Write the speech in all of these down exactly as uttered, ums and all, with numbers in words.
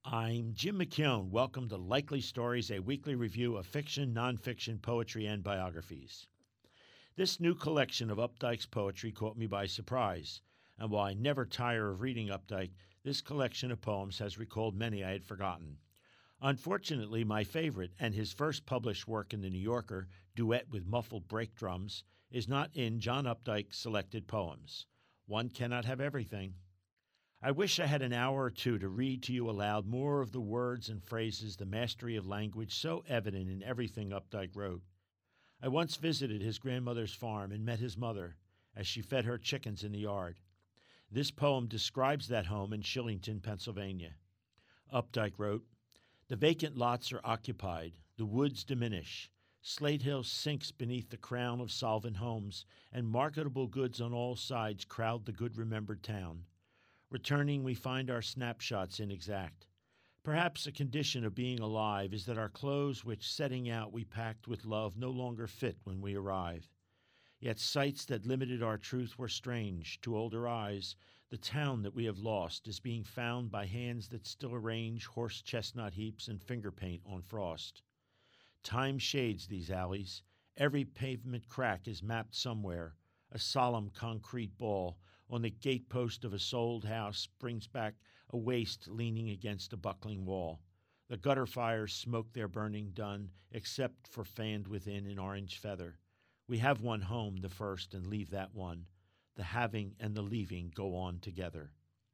I'm Jim McKeown. Welcome to Likely Stories, a weekly review of fiction, nonfiction, poetry, and biographies. This new collection of Updike's poetry caught me by surprise, and while I never tire of reading Updike, this collection of poems has recalled many I had forgotten. Unfortunately, my favorite, and his first published work in The New Yorker, Duet with Muffled Brake Drums, is not in John Updike's selected poems. One cannot have everything. I wish I had an hour or two to read to you aloud more of the words and phrases, the mastery of language so evident in everything Updike wrote. I once visited his grandmother's farm and met his mother as she fed her chickens in the yard. This poem describes that home in Shillington, Pennsylvania. Updike wrote, "The vacant lots are occupied, the woods diminish. Slate Hill sinks beneath the crown of solvent homes, and marketable goods on all sides crowd the good-remembered town. Returning, we find our snapshots inexact. Perhaps a condition of being alive is that our clothes which setting out we packed with love no longer fit when we arrive. Yet sights that limited our truth were strange. To older eyes, the town that we have lost is being found by hands that still arrange horse chestnut heaps and finger paint on frost. Time shades these alleys. Every pavement crack is mapped somewhere. A solemn concrete ball on the gatepost of a sold house brings back a waist leaning against a buckling wall. The gutter fires smoke their burning done, except for fanned within an orange feather. We have one home, the first, and leave that one. The having and the leaving go on together."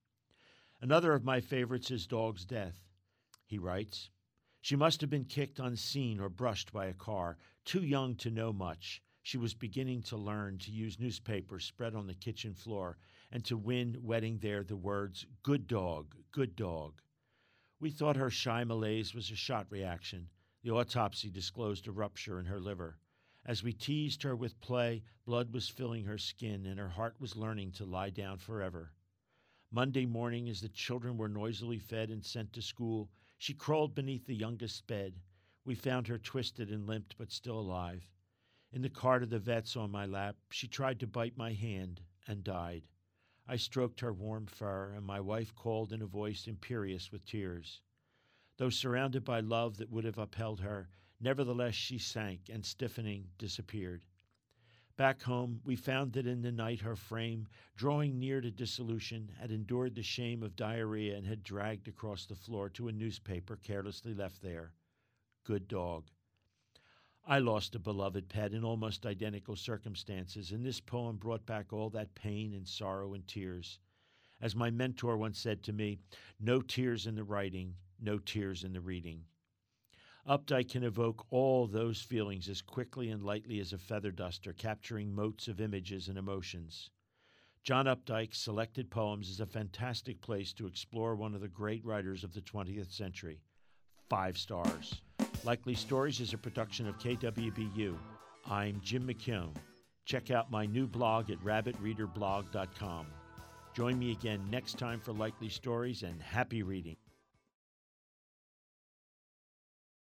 Another of my favorites is Dog's Death. He writes, "She must have been kicked unseen or brushed by a car. Too young to know much, she was beginning to learn to use newspapers spread on the kitchen floor and to win, wetting there, the words, 'Good dog, good dog.' We thought her shy malaise was a shot reaction. The autopsy disclosed a rupture in her liver. As we teased her with play, blood was filling her skin and her heart was learning to lie down forever. Monday morning, as the children were noisily fed and sent to school, she crawled beneath the youngest's bed. We found her twisted and limped but still alive. In the cart of the vet's on my lap, she tried to bite my hand and died. I stroked her warm fur, and my wife called in a voice imperious with tears. Though surrounded by love that would have upheld her, nevertheless she sank and, stiffening, disappeared. Back home, we found that in the night her frame, drawing near to dissolution, had endured the shame of diarrhea and had dragged across the floor to a newspaper carelessly left there. Good dog. I lost a beloved pet in almost identical circumstances, and this poem brought back all that pain and sorrow and tears. As my mentor once said to me, no tears in the writing, no tears in the reading. Updike can evoke all those feelings as quickly and lightly as a feather duster, capturing motes of images and emotions. John Updike's Selected Poems is a fantastic place to explore one of the great writers of the twentieth century. Five stars. Likely Stories is a production of K W B U. I'm Jim McKeown. Check out my new blog at rabbit reader blog dot com. Join me again next time for Likely Stories, and happy reading.